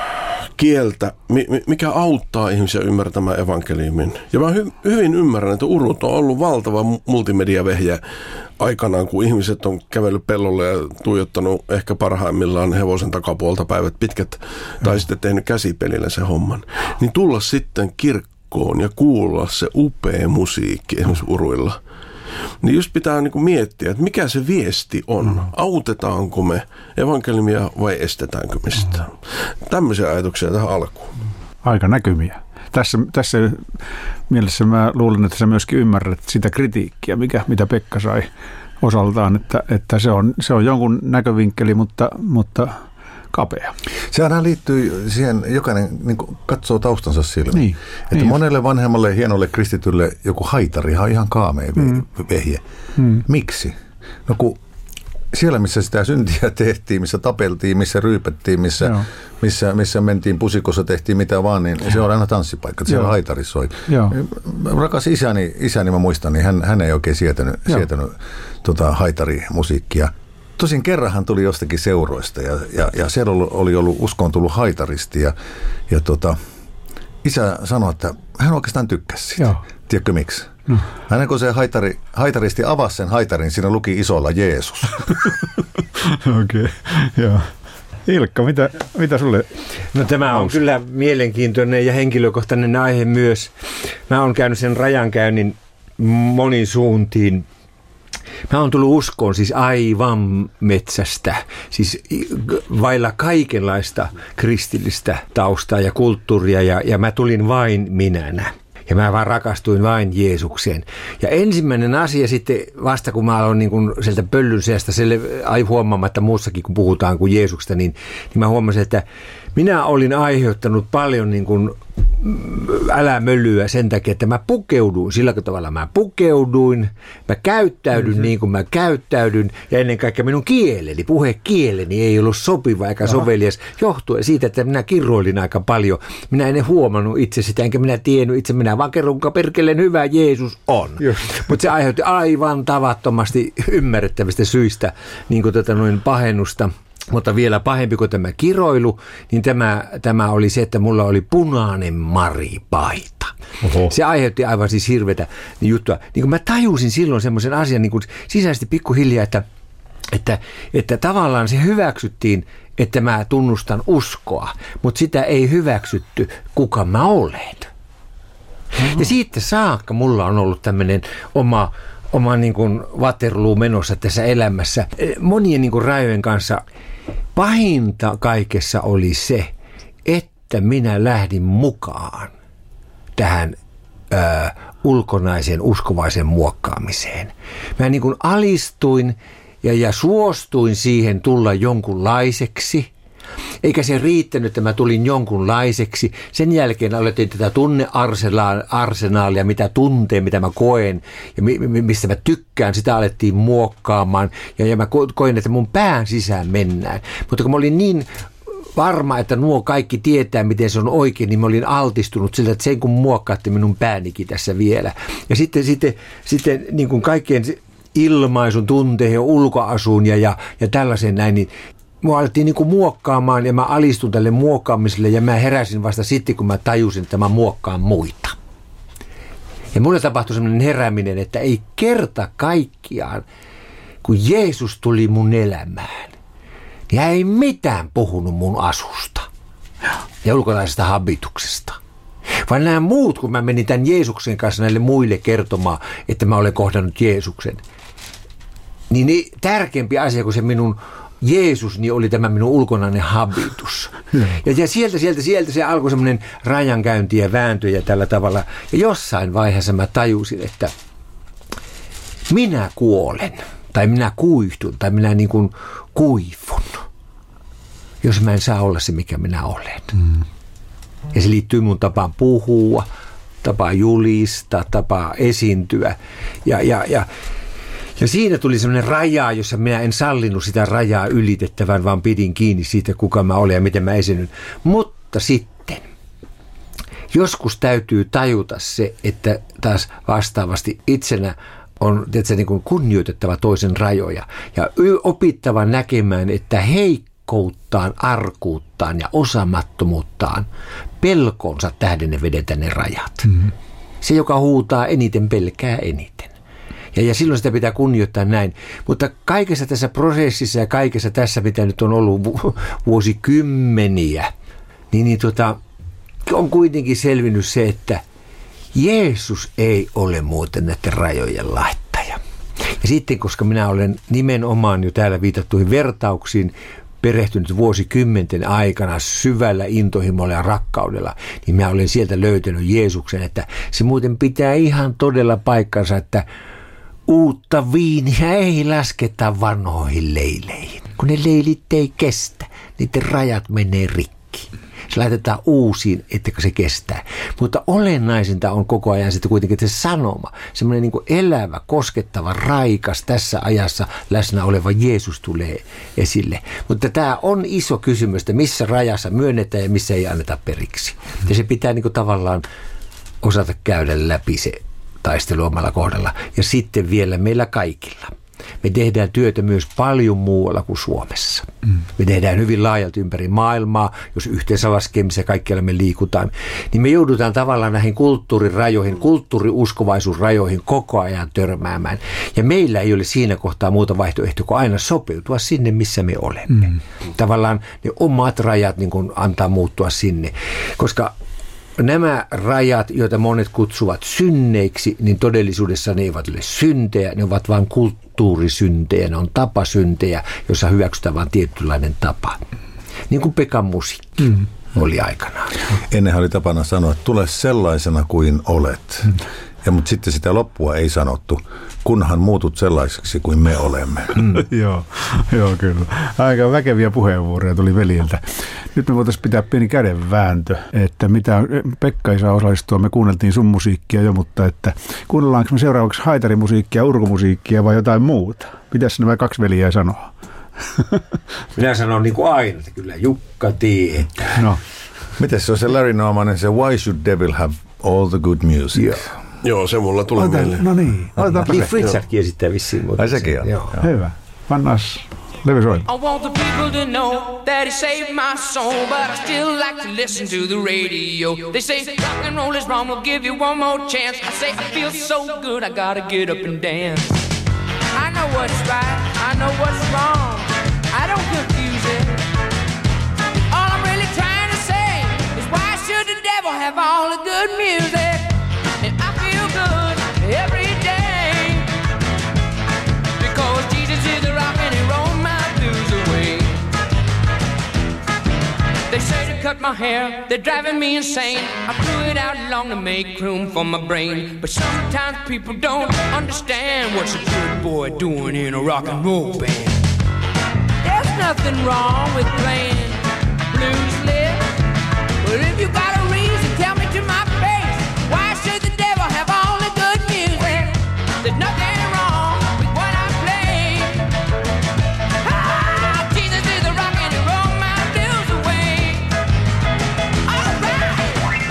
kieltä, mikä auttaa ihmisiä ymmärtämään evankeliumin. Ja mä hyvin ymmärrän, että urut on ollut valtava multimediavehjä aikanaan, kun ihmiset on kävellyt pellolle ja tuijottanut ehkä parhaimmillaan hevosen takapuolta päivät pitkät, tai sitten tehnyt käsipelillä sen homman. Niin tulla sitten kirkkoon ja kuulla se upea musiikki esimerkiksi uruilla. Niin just pitää niin kuin miettiä, että mikä se viesti on. Autetaanko me evankeliumia vai estetäänkö mistä? Tämmöisiä ajatuksia tähän alkuun. Aika näkymiä. Tässä mielessä mä luulen, että sä myöskin ymmärrät sitä kritiikkiä, mitä Pekka sai osaltaan, että se on jonkun näkövinkkeli, mutta kapea. Sehän liittyy siihen, jokainen niin katsoo taustansa silmiin. Niin, että niin monelle vanhemmalle hienolle kristitylle joku haitarihan on ihan kaamea vehje. Miksi? No kun siellä, missä sitä syntiä tehtiin, missä tapeltiin, missä ryypättiin, missä mentiin pusikossa, tehtiin mitä vaan, niin se on aina tanssipaikka, että siellä haitari soi. Rakas isäni mä muistan, niin hän ei oikein sietänyt haitarimusiikkia. Tosin kerran hän tuli jostakin seuroista ja siellä oli ollut uskoon tullut haitaristi ja isä sanoi, että hän oikeastaan tykkäsi siitä. Tiedätkö miksi? No. Aina kun se haitaristi avasi sen haitarin, siinä luki isolla Jeesus. Okei, joo. Ilkka, mitä sulle? No tämä on kyllä mielenkiintoinen ja henkilökohtainen aihe myös. Mä oon käynyt sen rajankäynnin monin suuntiin. Mä oon tullut uskoon siis aivan metsästä, siis vailla kaikenlaista kristillistä taustaa ja kulttuuria ja mä tulin vain minänä. Ja mä vaan rakastuin vain Jeesukseen. Ja ensimmäinen asia sitten vasta kun mä aloin niin kun sieltä pöllyn seasta huomaamatta muussakin kun puhutaan kuin Jeesuksesta, niin mä huomasin, että minä olin aiheuttanut paljon niin kun älämölyä sen takia, että mä pukeuduin sillä tavalla mä käyttäydyn niin kuin mä käyttäydyn ja ennen kaikkea minun puhekieleni ei ollut sopiva eikä sovelias johtuen siitä, että minä kirroilin aika paljon. Minä en huomannut itse sitä, enkä minä tiennyt itse, minä vaan kerron, kuinka perkeleen hyvä Jeesus on. Mutta se aiheutti aivan tavattomasti ymmärrettävistä syistä niin kuin pahennusta. Mutta vielä pahempi kuin tämä kiroilu, niin tämä oli se, että mulla oli punainen maripaita. Oho. Se aiheutti aivan siis hirveätä juttua. Niin kuin mä tajusin silloin semmoisen asian niin kuin sisäisesti pikkuhiljaa, että tavallaan se hyväksyttiin, että mä tunnustan uskoa, mutta sitä ei hyväksytty, kuka mä olen. Ja siitä saakka mulla on ollut tämmöinen oma niin kuin Waterloo menossa tässä elämässä. Monien niin kuin rajojen kanssa pahinta kaikessa oli se, että minä lähdin mukaan tähän ulkonaisen uskovaisen muokkaamiseen. Mä niin kuin alistuin ja suostuin siihen tulla jonkunlaiseksi. Eikä se riittänyt, että mä tulin jonkunlaiseksi. Sen jälkeen aloitin tätä tunnearsenaalia, mitä tunteen, mitä mä koen ja mistä mä tykkään. Sitä alettiin muokkaamaan ja mä koin, että mun pään sisään mennään. Mutta kun mä olin niin varma, että nuo kaikki tietää, miten se on oikein, niin mä olin altistunut siltä, että sen kun muokkaatte minun päänikin tässä vielä. Ja sitten niin kuin kaikkien ilmaisun, tunteen ja ulkoasuun ja tällaisen näin, niin mua alettiin niinku muokkaamaan ja mä alistun tälle muokkaamiselle ja mä heräsin vasta sitten, kun mä tajusin, että mä muokkaan muita. Ja mulle tapahtui sellainen herääminen, että ei kerta kaikkiaan, kun Jeesus tuli mun elämään, niin hän ei mitään puhunut mun asusta ja ulkonaisesta habituksesta. Vaan nämä muut, kun mä menin tämän Jeesuksen kanssa näille muille kertomaan, että mä olen kohdannut Jeesuksen, niin tärkeämpi asia kuin se minun Jeesus, niin oli tämä minun ulkonainen habitus. Ja sieltä se alkoi semmoinen rajankäynti ja vääntö ja tällä tavalla. Ja jossain vaiheessa mä tajusin, että minä kuolen, tai minä kuihtun, tai minä niin kuin kuivun, jos mä en saa olla se, mikä minä olen. Ja se liittyy mun tapaan puhua, tapaan julistaa, tapaan esiintyä. Ja siinä tuli sellainen raja, jossa minä en sallinut sitä rajaa ylitettävän, vaan pidin kiinni siitä, kuka mä olen ja miten mä esiinnyn. Mutta sitten joskus täytyy tajuta se, että taas vastaavasti itsenä on niin kuin kunnioitettava toisen rajoja ja opittava näkemään, että heikkouttaan, arkuuttaan ja osaamattomuuttaan pelkonsa tähden ne vedetään ne rajat. Se, joka huutaa eniten, pelkää eniten. Ja silloin sitä pitää kunnioittaa näin. Mutta kaikessa tässä prosessissa ja kaikessa tässä, mitä nyt on ollut vuosikymmeniä, on kuitenkin selvinnyt se, että Jeesus ei ole muuten näiden rajojen laittaja. Ja sitten, koska minä olen nimenomaan jo täällä viitattuihin vertauksiin perehtynyt vuosikymmenten aikana syvällä intohimolla ja rakkaudella, niin minä olen sieltä löytänyt Jeesuksen, että se muuten pitää ihan todella paikkansa, että uutta viiniä ei lasketa vanhoihin leileihin. Kun ne leilit ei kestä, niiden rajat menee rikki. Se laitetaan uusiin, etteikö se kestää. Mutta olennaisinta on koko ajan sitten kuitenkin se sanoma. Semmoinen niin kuin elävä, koskettava, raikas, tässä ajassa läsnä oleva Jeesus tulee esille. Mutta tämä on iso kysymys, että missä rajassa myönnetään ja missä ei anneta periksi. Ja se pitää niin kuin tavallaan osata käydä läpi se taistelu omalla kohdalla. Ja sitten vielä meillä kaikilla. Me tehdään työtä myös paljon muualla kuin Suomessa. Me tehdään hyvin laajalti ympäri maailmaa, jos yhteensä laskemissa kaikkialla me liikutaan. Niin me joudutaan tavallaan näihin kulttuurirajoihin, kulttuuriuskovaisuusrajoihin koko ajan törmäämään. Ja meillä ei ole siinä kohtaa muuta vaihtoehtoa kuin aina sopeutua sinne, missä me olemme. Tavallaan ne omat rajat niin kuin antaa muuttua sinne, koska nämä rajat, joita monet kutsuvat synneiksi, niin todellisuudessa ne eivät ole syntejä, ne ovat vain kulttuurisyntejä, ne on tapasyntejä, joissa hyväksytään vain tietynlainen tapa. Niin kuin Pekan musiikki oli aikanaan. Ennenhän oli tapana sanoa, että tule sellaisena kuin olet. Mutta sitten sitä loppua ei sanottu, kunhan muutut sellaiseksi kuin me olemme. Joo, kyllä. Aika väkeviä puheenvuoroja tuli veljiltä. Nyt me voitaisiin pitää pieni kädenvääntö, että mitä Pekka ei saa osallistua. Me kuunneltiin sun musiikkia jo, mutta että kuunnellaanko me seuraavaksi haitarimusiikkia, urkumusiikkia vai jotain muuta? Mitäs nämä kaksi veljeä sanoa? Minä sanon niin kuin aina, että kyllä Jukka tietää. No. Miten se on se Larry Normanin se Why Should Devil Have All the Good Music? Joo, se mulla tulee mieleen. No niin, otetaanpa Cliff Richardkin esittää vissiin. Ai sekin on. Joo. Hyvä. Pannas levy soimaan. I want the people to know that he saved my soul, but I still like to listen to the radio. They say rock and roll is wrong, we'll give you one more chance. I say I feel so good, I gotta get up and dance. I know what's right, I know what's wrong, I don't confuse it. All I'm really trying to say is why should the devil have all the good music? And I feel good every day, because Jesus is the rock and he rolled my blues away. They say to cut my hair, they're driving me insane. I grew it out long to make room for my brain, but sometimes people don't understand what's a good boy doing in a rock and roll band. There's nothing wrong with playing blues lips, but if you got a reason, tell me to my face. Why should the devil have all the good music? There's nothing wrong with what I play. Ah, Jesus is the rock and he rolled my blues away. All right.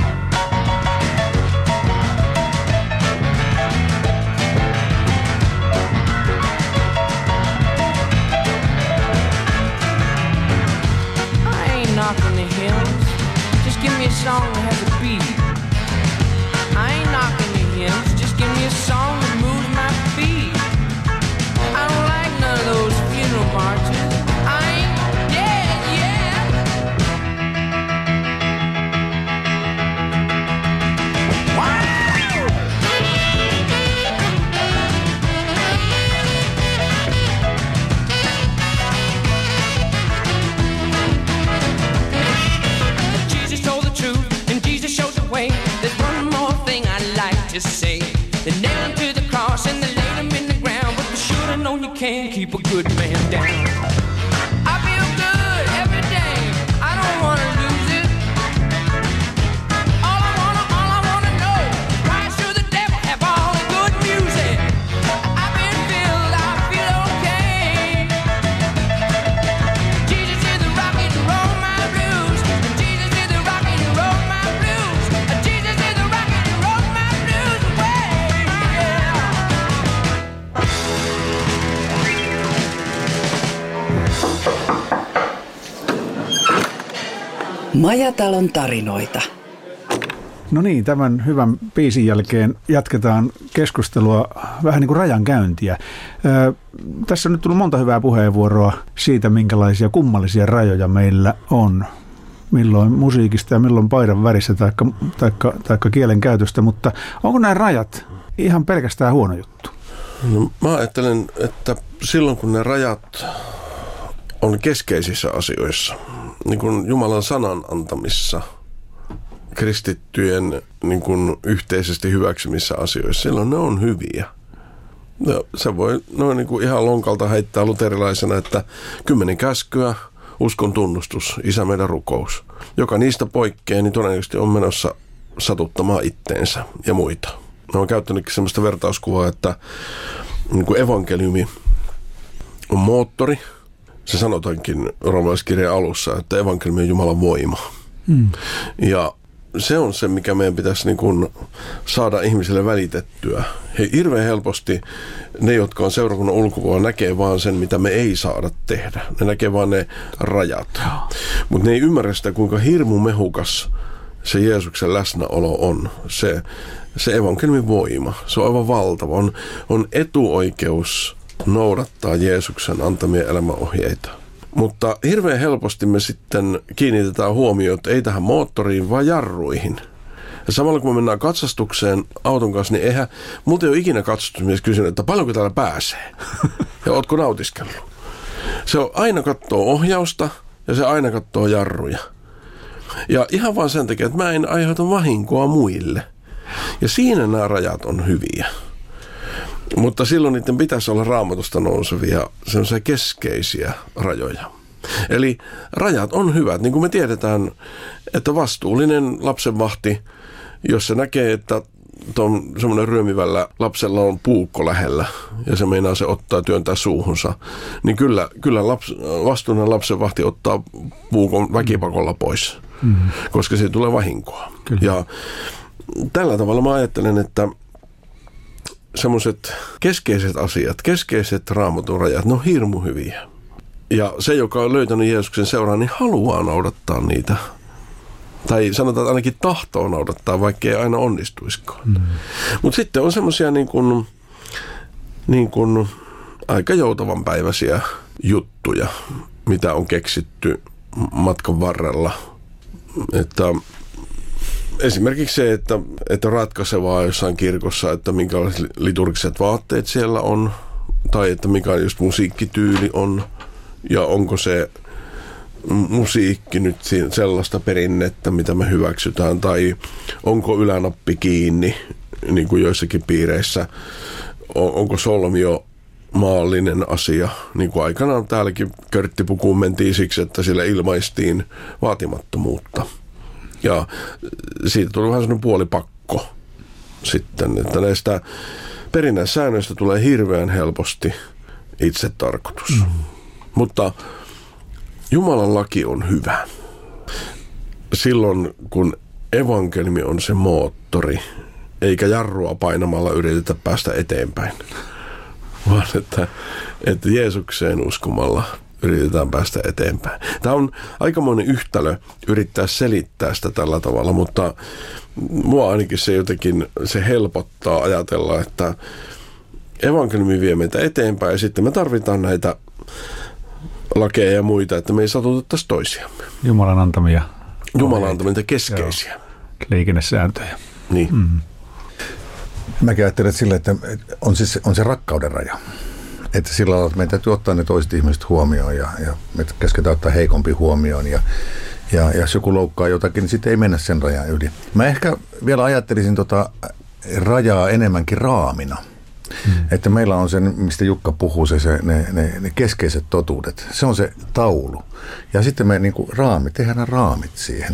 I ain't knocking the hills. Just give me a song keep a good man down. I feel good every day, I don't wanna lose it. All I wanna know, why should the devil have all the good music? I've been filled, I feel okay. Jesus is the rock and roll my blues. Jesus is the rock and roll my blues. Jesus is the rock and roll my blues away. Yeah. Majatalon tarinoita. No niin, tämän hyvän biisin jälkeen jatketaan keskustelua vähän niin kuin rajankäyntiä. Tässä on nyt tullut monta hyvää puheenvuoroa siitä, minkälaisia kummallisia rajoja meillä on. Milloin musiikista ja milloin paidan värissä taikka kielen käytöstä, mutta onko nämä rajat ihan pelkästään huono juttu? No, mä ajattelen, että silloin kun ne rajat on keskeisissä asioissa, niin kuin Jumalan sanan antamissa, kristittyjen niin kuin yhteisesti hyväksymissä asioissa, silloin ne on hyviä. No, se voi noin niin kuin ihan lonkalta heittää luterilaisena, että 10 käskyä, uskon tunnustus, Isä meidän rukous. Joka niistä poikkeaa, niin todennäköisesti on menossa satuttamaan itteensä ja muita. Mä oon käyttänytkin sellaista vertauskuvaa, että niin kuin evankeliumi on moottori. Se sanotaankin roomalaiskirjan alussa, että evankeliumi on Jumalan voima. Ja se on se, mikä meidän pitäisi niin kuin saada ihmisille välitettyä. He hirveän helposti, ne jotka on seurakunnan ulkopuolella, näkee vaan sen, mitä me ei saada tehdä. Ne näkee vaan ne rajat. Mutta ne ei ymmärrä sitä, kuinka hirmu mehukas se Jeesuksen läsnäolo on. Se evankeliumin voima, se on aivan valtava. On etuoikeus noudattaa Jeesuksen antamia elämänohjeita. Mutta hirveän helposti me sitten kiinnitetään huomiota ei tähän moottoriin, vaan jarruihin. Ja samalla kun me mennään katsastukseen auton kanssa, niin multa ei ole ikinä katsastusmies kysynyt, että paljonko täällä pääsee. Ja ootko nautiskellut. Se on aina katsoo ohjausta ja se aina katsoo jarruja. Ja ihan vaan sen takia, että mä en aiheuta vahinkoa muille. Ja siinä nämä rajat on hyviä. Mutta silloin niiden pitäisi olla Raamatusta nousevia, sellaisia keskeisiä rajoja. Eli rajat on hyvät. Niin kuin me tiedetään, että vastuullinen lapsenvahti, jos se näkee, että tuon semmoinen ryömivällä lapsella on puukko lähellä ja se meinaa se ottaa työntää suuhunsa, niin kyllä vastuullinen lapsenvahti ottaa puukon väkipakolla pois, koska siitä tulee vahinkoa. Kyllä. Ja tällä tavalla mä ajattelen, että semmoiset keskeiset asiat, keskeiset Raamatun rajat, ne on hirmu hyviä. Ja se, joka on löytänyt Jeesuksen seuraan, niin haluaa noudattaa niitä. Tai sanotaan, että ainakin tahtoo noudattaa, vaikka ei aina onnistuisikaan. Mutta sitten on semmoisia niin kuin aika joutavan päiväisiä juttuja, mitä on keksitty matkan varrella. Että esimerkiksi se, että ratkaisevaa jossain kirkossa, että minkälaiset liturgiset vaatteet siellä on, tai että mikä just musiikkityyli on, ja onko se musiikki nyt sellaista perinnettä, mitä me hyväksytään, tai onko ylänappi kiinni, niin kuin joissakin piireissä, onko solmio maallinen asia, niin kuin aikanaan täälläkin körttipukuun mentiin siksi, että sillä ilmaistiin vaatimattomuutta. Ja siitä tuli vähän sellainen puolipakko sitten, että näistä perinnäissäännöistä tulee hirveän helposti itse tarkoitus. Mutta Jumalan laki on hyvä. Silloin, kun evankeliumi on se moottori, eikä jarrua painamalla yritetä päästä eteenpäin, vaan että Jeesukseen uskomalla yritetään päästä eteenpäin. Tämä on aikamoinen yhtälö yrittää selittää sitä tällä tavalla, mutta mua ainakin se helpottaa ajatella, että evankeliumi vie meitä eteenpäin ja sitten me tarvitaan näitä lakeja ja muita, että me ei satutettaisi toisiamme. Jumalan antamia keskeisiä. Liikennesääntöjä. Niin. Mäkin ajattelen sille, että on se rakkauden raja. Että sillä lailla, että meidän täytyy ottaa ne toiset ihmiset huomioon ja me käsketään ottaa heikompi huomioon ja jos joku loukkaa jotakin, niin sitten ei mennä sen rajan yli. Mä ehkä vielä ajattelisin rajaa enemmänkin raamina. Että meillä on se, mistä Jukka puhuu, ne keskeiset totuudet. Se on se taulu. Ja sitten me niin kuin tehdään ne raamit siihen.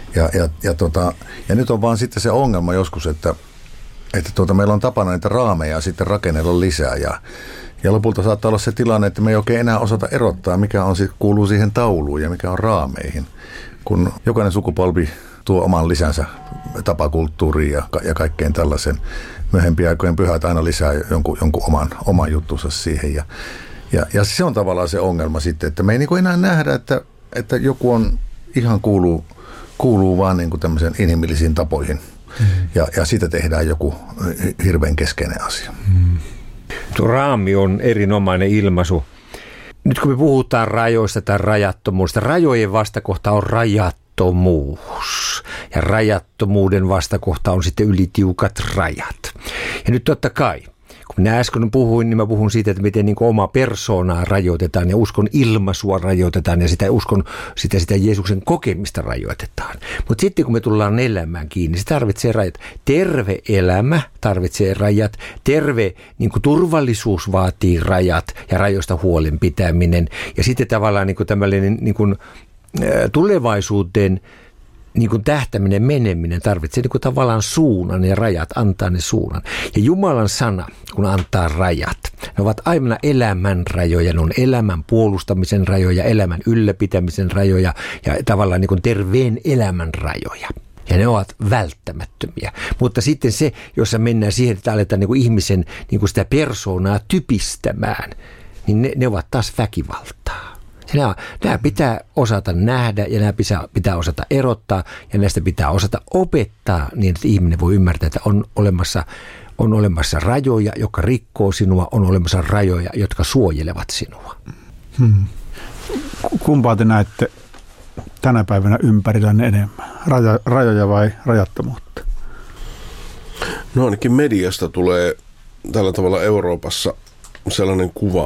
Ja nyt on vaan sitten se ongelma joskus, että meillä on tapana niitä raameja sitten rakennella lisää. Ja lopulta saattaa olla se tilanne, että me ei oikein enää osata erottaa, mikä on kuuluu siihen tauluun ja mikä on raameihin. Kun jokainen sukupolvi tuo oman lisänsä tapakulttuuriin ja kaikkeen tällaisen. Myöhempien aikojen pyhät aina lisää jonkun oman juttunsa siihen. Ja se on tavallaan se ongelma sitten, että me ei niin enää nähdä, että joku on ihan kuuluu vaan niin kuin tämmöisen inhimillisiin tapoihin. Ja siitä tehdään joku hirveän keskeinen asia. Tuo raami on erinomainen ilmaisu. Nyt kun me puhutaan rajoista tai rajattomuudesta, rajojen vastakohta on rajattomuus. Ja rajattomuuden vastakohta on sitten ylitiukat rajat. Ja nyt totta kai, kun minä äsken puhuin, niin mä puhun siitä, että miten niin kuin omaa persoonaa rajoitetaan ja uskon ilmaisua rajoitetaan ja sitä Jeesuksen kokemista rajoitetaan. Mutta sitten kun me tullaan elämään kiinni, se tarvitsee rajat. Terve elämä tarvitsee rajat. Terve niin kuin turvallisuus vaatii rajat ja rajoista huolen pitäminen. Ja sitten tavallaan niin kuin tämmöinen niin kuin tulevaisuuteen niin kuin tähtäminen, meneminen tarvitsee niin kuin tavallaan suunnan ja rajat antaa ne suunnan. Ja Jumalan sana, kun antaa rajat, ne ovat aina elämän rajoja, ne on elämän puolustamisen rajoja, elämän ylläpitämisen rajoja ja tavallaan niin kuin terveen elämän rajoja. Ja ne ovat välttämättömiä. Mutta sitten se, jossa mennään siihen, että aletaan niin kuin ihmisen niin kuin sitä persoonaa typistämään, niin ne ovat taas väkivaltaa. Nämä pitää osata nähdä ja nämä pitää osata erottaa ja näistä pitää osata opettaa niin, että ihminen voi ymmärtää, että on olemassa rajoja, jotka rikkoo sinua, on olemassa rajoja, jotka suojelevat sinua. Kumpaa te näette tänä päivänä ympärillänne enemmän? Rajoja vai rajattomuutta? No ainakin mediasta tulee tällä tavalla Euroopassa sellainen kuva,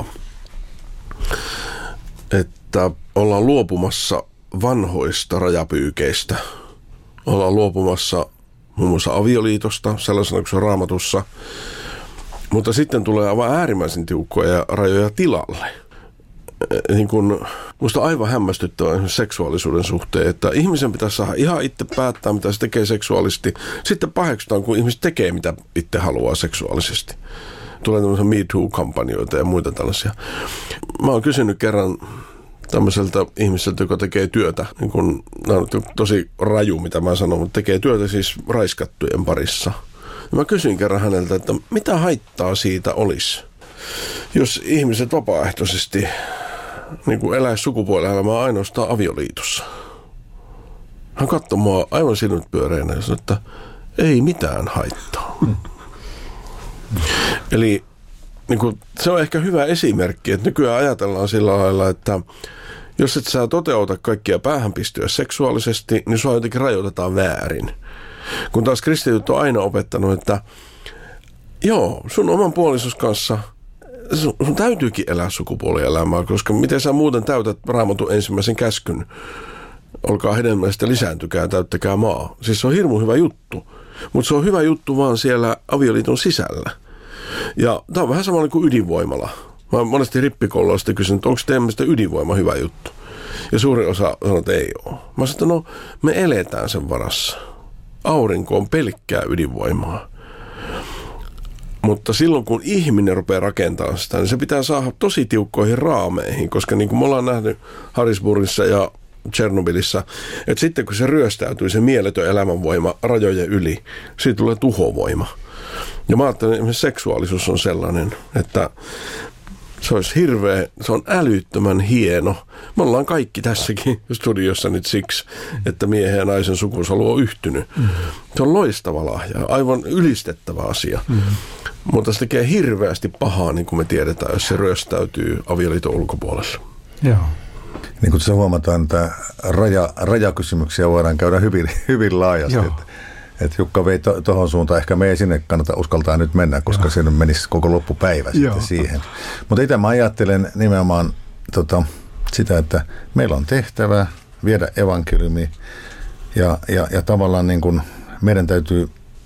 että ollaan luopumassa vanhoista rajapyykeistä. Ollaan luopumassa muun muassa avioliitosta, sellaisena kuin se on Raamatussa. Mutta sitten tulee aivan äärimmäisen tiukkoja rajoja tilalle. Niin kun, musta aivan hämmästyttävää seksuaalisuuden suhteen, että ihmisen pitäisi saada ihan itse päättää, mitä se tekee seksuaalisesti. Sitten paheksutaan, kun ihmiset tekee, mitä itse haluaa seksuaalisesti. Tulee tämmöisiä Me Too-kampanjoita ja muita tällaisia. Mä oon kysynyt kerran tämmöiseltä ihmiseltä, joka tekee työtä, niin kun, nämä on tosi raju, mitä mä sanon, mutta tekee työtä siis raiskattujen parissa. Ja mä kysyin kerran häneltä, että mitä haittaa siitä olisi, jos ihmiset vapaaehtoisesti niin kuin eläisi sukupuolielämää ainoastaan avioliitossa. Hän katsoi mua aivan silmät pyöreänä ja sanoi, että ei mitään haittaa. Eli niin kuin, se on ehkä hyvä esimerkki, että nykyään ajatellaan sillä lailla, että jos et sä toteuta kaikkia päähänpistoja seksuaalisesti, niin sua jotenkin rajoitetaan väärin. Kun taas kristityt on aina opettanut, että joo, sun oman puolisos kanssa sun täytyykin elää sukupuolielämää, koska miten sä muuten täytät Raamatun ensimmäisen käskyn, olkaa hedelmällistä, lisääntykää, täyttäkää maa. Siis se on hirmu hyvä juttu, mutta se on hyvä juttu vaan siellä avioliiton sisällä. Ja tämä on vähän samalla kuin ydinvoimala. Mä oon monesti rippikouluista kysynyt, että onko teidän ydinvoima hyvä juttu? Ja suurin osa sanoo, että ei ole. Mä sanoin, että no me eletään sen varassa. Aurinko on pelkkää ydinvoimaa. Mutta silloin kun ihminen rupeaa rakentamaan sitä, niin se pitää saada tosi tiukkoihin raameihin, koska niin kuin me ollaan nähnyt Harrisburgissa ja Tšernobylissa, että sitten kun se ryöstäytyy, se mieletön elämänvoima rajojen yli, siitä tulee tuhovoima. Ja mä ajattelen, että seksuaalisuus on sellainen, että se olisi hirveä, se on älyttömän hieno. Me ollaan kaikki tässäkin studiossa nyt siksi, että miehen ja naisen sukusolu on yhtynyt. Se on loistava lahja, aivan ylistettävä asia. Mutta se tekee hirveästi pahaa, niin kuin me tiedetään, jos se ryöstäytyy avioliiton ulkopuolella. Joo. Niin kuin tässä huomataan, että rajakysymyksiä voidaan käydä hyvin laajasti. Että Jukka vei tuohon suuntaan. Ehkä me ei sinne kannata uskaltaa nyt mennä, koska se menisi koko loppupäivä sitten siihen. Mutta itse mä ajattelen nimenomaan sitä, että meillä on tehtävä viedä evankeliumi ja tavallaan niin kuin meidän täytyy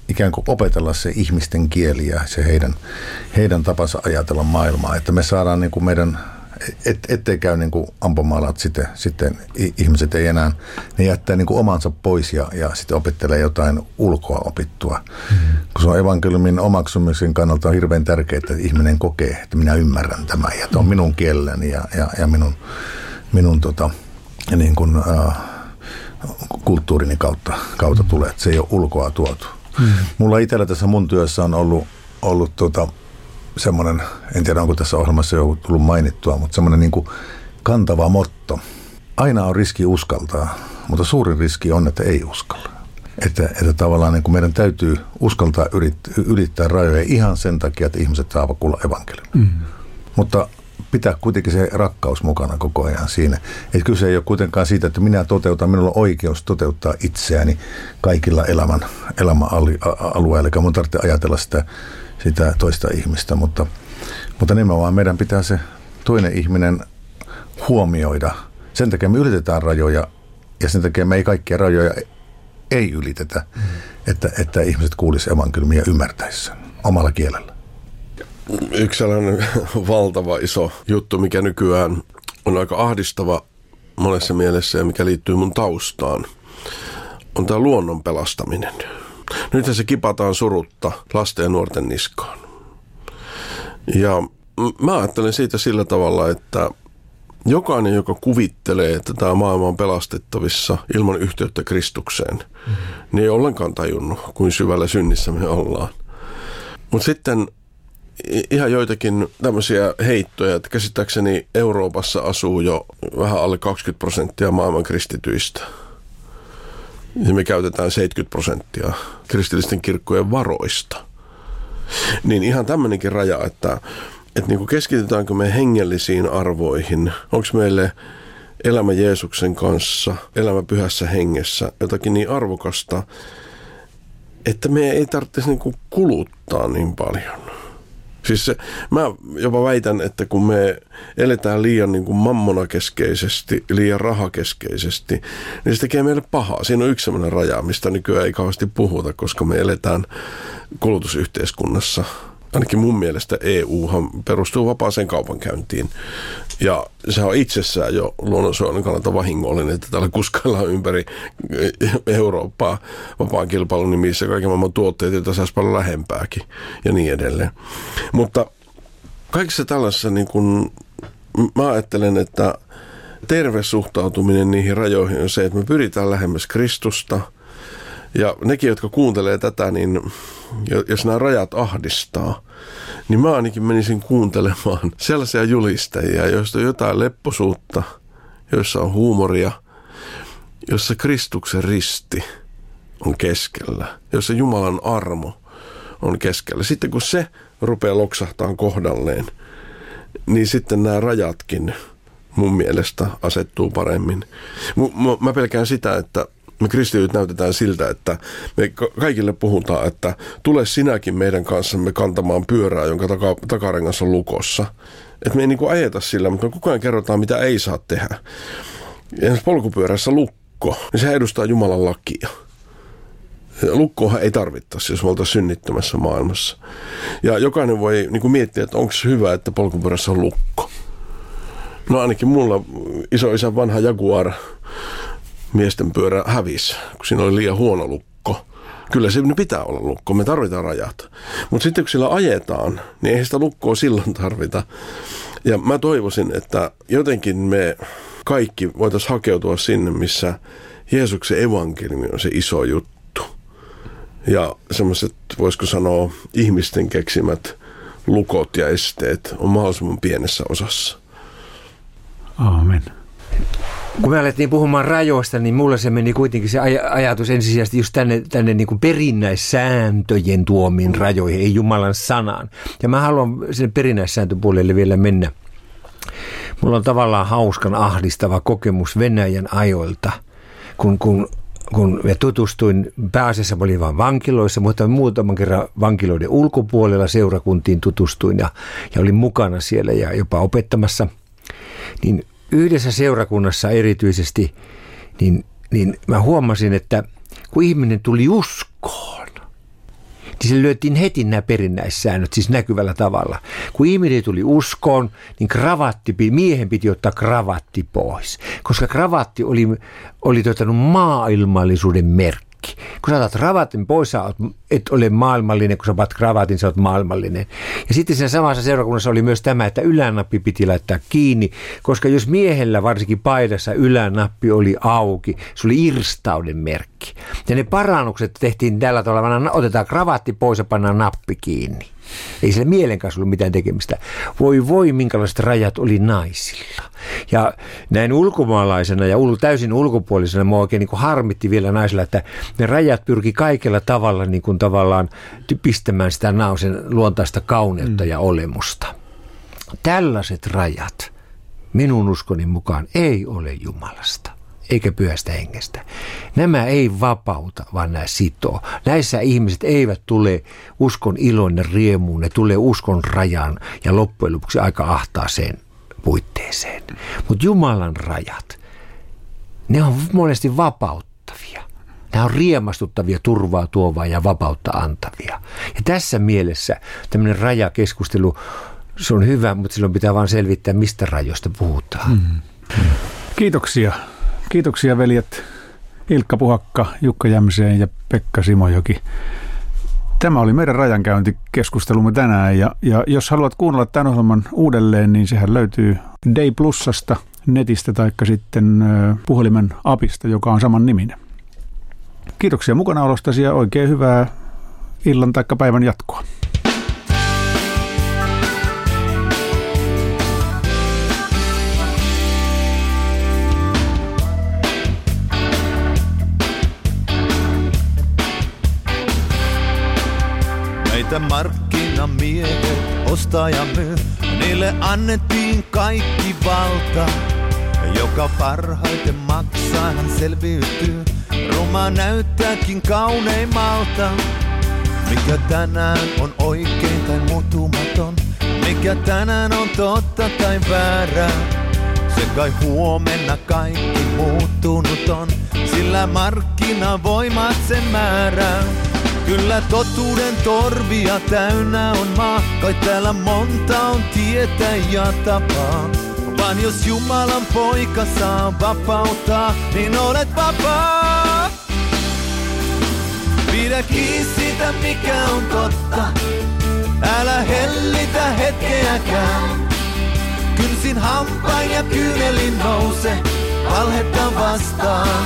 ikään kuin opetella se ihmisten kieli ja se heidän tapansa ajatella maailmaa, että me saadaan niin kuin meidän, ettei käy niin kuin ampumaalat sitten ihmiset ei enää, ne jättää niin kuin omansa pois ja sitten opettelee jotain ulkoa opittua. Kun se on evankeliumin omaksumisen kannalta on hirveän tärkeää, että ihminen kokee, että minä ymmärrän tämän ja tämä on minun kielelläni ja minun niin kuin, kulttuurini kautta tulee, että se ei ole ulkoa tuotu. Mulla itsellä tässä mun työssä on ollut semmoinen, en tiedä onko tässä ohjelmassa jo tullut mainittua, mutta semmoinen niin kuin kantava motto. Aina on riski uskaltaa, mutta suurin riski on, että ei uskalla. Että tavallaan niin kuin meidän täytyy uskaltaa ylittää rajoja ihan sen takia, että ihmiset saavat kuulla evankeliumin. Mutta pitää kuitenkin se rakkaus mukana koko ajan siinä. Että kyse ei ole kuitenkaan siitä, että minulla on oikeus toteuttaa itseäni kaikilla elämän alueilla, eikä mun tarvitse ajatella sitä toista ihmistä, mutta nimenomaan meidän pitää se toinen ihminen huomioida. Sen takia me ylitetään rajoja ja sen takia me ei kaikkia rajoja ei ylitetä, että ihmiset kuulisivat evankeliumia ja ymmärtäisivät sen omalla kielellä. Yksi sellainen valtava iso juttu, mikä nykyään on aika ahdistava monessa mielessä ja mikä liittyy mun taustaan, on tämä luonnon pelastaminen. Nythän se kipataan surutta lasten ja nuorten niskaan. Ja mä ajattelen siitä sillä tavalla, että jokainen, joka kuvittelee, että tämä maailma on pelastettavissa ilman yhteyttä Kristukseen, niin ei ollenkaan tajunnut, kuin syvällä synnissä me ollaan. Mutta sitten ihan joitakin tämmöisiä heittoja, että käsittääkseni Euroopassa asuu jo vähän alle 20% maailman kristityistä. Ja me käytetään 70% kristillisten kirkkojen varoista. Niin ihan tämmöinenkin raja, että niin kuin keskitytäänkö me hengellisiin arvoihin, onko meille elämä Jeesuksen kanssa, elämä pyhässä hengessä, jotakin niin arvokasta, että me ei tarvitsisi niin kuin kuluttaa niin paljon. Siis mä jopa väitän, että kun me eletään liian niin kuin mammonakeskeisesti, liian rahakeskeisesti, niin se tekee meille pahaa. Siinä on yksi sellainen raja, mistä nykyään ei kauheasti puhuta, koska me eletään kulutusyhteiskunnassa. Ainakin mun mielestä EUhan perustuu vapaaseen kaupankäyntiin. Ja se on itsessään jo luonnonsuojelun kannalta vahingollinen, että täällä kuskaillaan ympäri Eurooppaa vapaan kilpailun nimissä kaiken maailman tuotteet, joita saisi paljon lähempääkin ja niin edelleen. Mutta kaikissa tällaisissa niin kun, mä ajattelen, että terve suhtautuminen niihin rajoihin on se, että me pyritään lähemmäs Kristusta. Ja nekin, jotka kuuntelee tätä, niin jos nämä rajat ahdistaa, niin mä ainakin menisin kuuntelemaan sellaisia julistajia, joista on jotain lepposuutta, joissa on huumoria, jossa Kristuksen risti on keskellä, jossa Jumalan armo on keskellä. Sitten kun se rupeaa loksahtamaan kohdalleen, niin sitten nämä rajatkin mun mielestä asettuu paremmin. Mä pelkään sitä, että me kristityt näytetään siltä, että me kaikille puhutaan, että tule sinäkin meidän kanssamme kantamaan pyörää, jonka takarengas on lukossa. Että me ei niin kuin ajeta sillä, mutta me koko ajan kerrotaan, mitä ei saa tehdä. Esimerkiksi polkupyörässä lukko, niin se edustaa Jumalan lakia. Lukkoahan ei tarvittaisi, jos me oltaisiin synnittömässä maailmassa. Ja jokainen voi niin kuin miettiä, että onko se hyvä, että polkupyörässä on lukko. No ainakin mulla isoisän vanha Jaguar miesten pyörä hävisi, kun siinä oli liian huono lukko. Kyllä se pitää olla lukko, me tarvitaan rajat. Mutta sitten kun sillä ajetaan, niin ei sitä lukkoa silloin tarvita. Ja mä toivoisin, että jotenkin me kaikki voitaisiin hakeutua sinne, missä Jeesuksen evankeliumi on se iso juttu. Ja semmoiset, voisiko sanoa, ihmisten keksimät lukot ja esteet on mahdollisimman pienessä osassa. Aamen. Kun me alettiin puhumaan rajoista, niin mulla se meni kuitenkin se ajatus ensisijaisesti just tänne niin kuin perinnäissääntöjen tuomiin rajoihin, ei Jumalan sanaan. Ja mä haluan sinne perinnäissääntöpuolelle vielä mennä. Mulla on tavallaan hauskan ahdistava kokemus Venäjän ajoilta, kun me tutustuin, pääasiassa mä olin vain vankiloissa, mutta muutaman kerran vankiloiden ulkopuolella seurakuntiin tutustuin ja olin mukana siellä ja jopa opettamassa, niin yhdessä seurakunnassa erityisesti, niin mä huomasin, että kun ihminen tuli uskoon, niin se lyötiin heti nämä perinnäissäännöt, siis näkyvällä tavalla. Kun ihminen tuli uskoon, niin miehen piti ottaa kravatti pois, koska kravatti oli maailmallisuuden merkki. Kun sä otat kravatin pois, sä et ole maailmallinen, kun sä otat kravatin, sä oot maailmallinen. Ja sitten siinä samassa seurakunnassa oli myös tämä, että ylänappi piti laittaa kiinni, koska jos miehellä varsinkin paidassa ylänappi oli auki, se oli irstauden merkki. Ja ne parannukset tehtiin tällä tavalla, otetaan kravatti pois ja pannaan nappi kiinni. Ei sillä mielen kanssa ollut mitään tekemistä. Voi, minkälaiset rajat oli naisilla. Ja näin ulkomaalaisena ja täysin ulkopuolisena mua oikein niin kuin harmitti vielä naisilla, että ne rajat pyrki kaikella tavalla niin kuin tavallaan pistämään sitä naisen luontaista kauneutta ja olemusta. Tällaiset rajat minun uskoni mukaan ei ole Jumalasta. Eikä pyhästä hengestä. Nämä ei vapauta, vaan nämä sitoo. Näissä ihmiset eivät tule uskon iloon ja riemuun, ne tulee uskon rajan ja loppujen lopuksi aika ahtaaseen puitteeseen. Mutta Jumalan rajat, ne on monesti vapauttavia. Nämä on riemastuttavia, turvaa tuovaa ja vapautta antavia. Ja tässä mielessä tämmöinen rajakeskustelu, se on hyvä, mutta silloin pitää vaan selvittää, mistä rajoista puhutaan. Kiitoksia. Kiitoksia veljet Ilkka Puhakka, Jukka Jämseen ja Pekka Simojoki. Tämä oli meidän rajankäyntikeskustelumme tänään ja jos haluat kuunnella tämän ohjelman uudelleen, niin sehän löytyy Day Plusasta netistä tai sitten puhelimen apista, joka on saman niminen. Kiitoksia mukanaolostasi ja oikein hyvää illan tai päivän jatkoa. Meitä markkinamiehet ostaa ja myy, niille annettiin kaikki valta. Joka parhaiten maksaa, hän selviytyy, ruma näyttääkin kauneimmalta. Mikä tänään on oikein tai muuttumaton, mikä tänään on totta tai väärää. Se kai huomenna kaikki muuttunut on, sillä markkinavoimat sen määrää. Kyllä totuuden torvia täynnä on maa, kai täällä monta on tietä ja tapaa. Vaan jos Jumalan poika saa vapauttaa, niin olet vapaa. Pidä kiinni siitä, mikä on totta, älä hellitä hetkeäkään. Kynsin hampain ja kyynelin nouse, valhetta vastaan.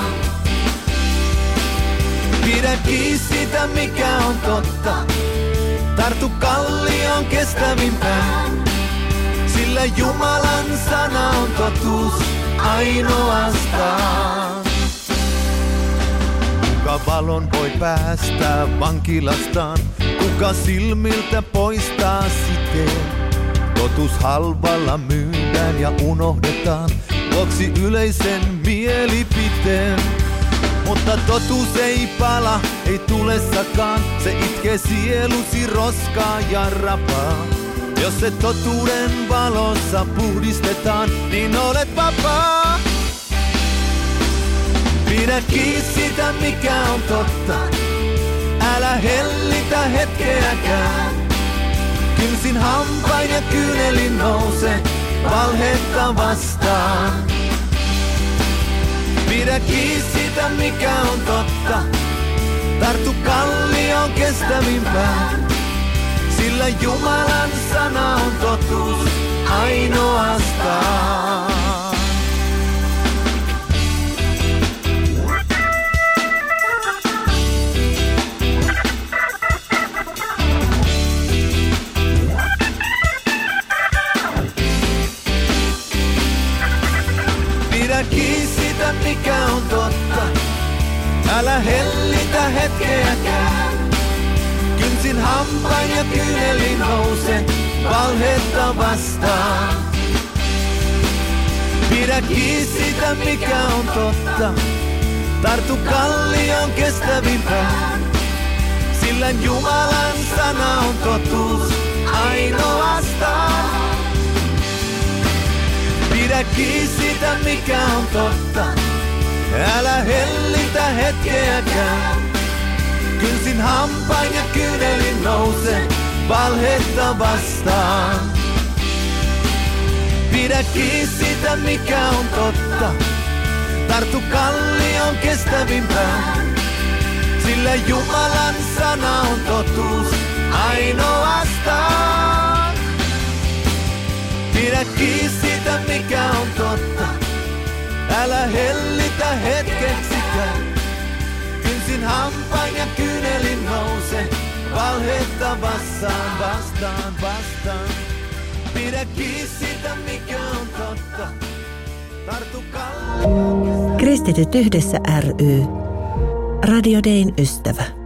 Pidä kiinni siitä, mikä on totta, tartu kallioon kestävimpään. Sillä Jumalan sana on totuus ainoastaan. Kuka valon voi päästää vankilastaan, kuka silmiltä poistaa siteen. Totuus halvalla myydään ja unohdetaan, vuoksi yleisen mielipiteen. Mutta totuus ei pala, ei tulessakaan, se itkee sielusi roskaa ja rapaa. Jos se totuuden valossa puhdistetaan, niin olet vapaa. Pidä kiinni siitä, mikä on totta, älä hellitä hetkeäkään. Kynsin hampain ja kyynelin nouse, valhetta vastaan. Pidä kiinni siitä, mikä on totta, tartu kallioon kestävimpään. Sillä Jumalan sana on totuus ainoastaan. Pidä kiinni siitä, mikä on totta, älä hellitä hetkeäkään. Kynsin hampain ja kyynelin nouse, valhetta vastaan. Pidä kiinni siitä, mikä on totta, tartu kallioon kestävimpään. Sillä Jumalan sana on totuus ainoastaan. Pidä kiinni siitä, mikä on totta, älä hellitä hetkeäkään. Kynsin hampain ja kyynelin nouse valhetta vastaan. Pidä kiinni sitä mikä on totta. Tartu kallion kestävimpään. Sillä Jumalan sana on totuus ainoastaan. Pidä kiinni sitä mikä on totta. Älä hellitä hetkeksikään. Kynsin hampain ja kyynelin nouse valhetta vastaan. Pidä kiinni sitä mikä on totta. Tartu kallion. Kristityt yhdessä ry. Radio Dayn ystävä.